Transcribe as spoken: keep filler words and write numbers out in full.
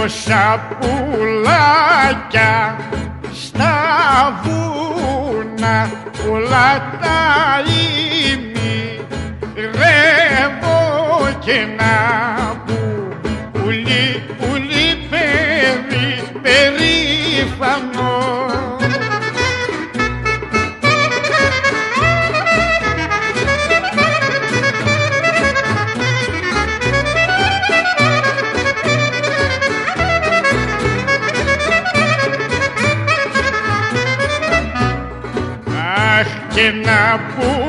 τόσα πουλάκια στα βούνα, όλα τα ημιρεύω και να που πουλί, πουλί περί, περήφανο. Και να πουλί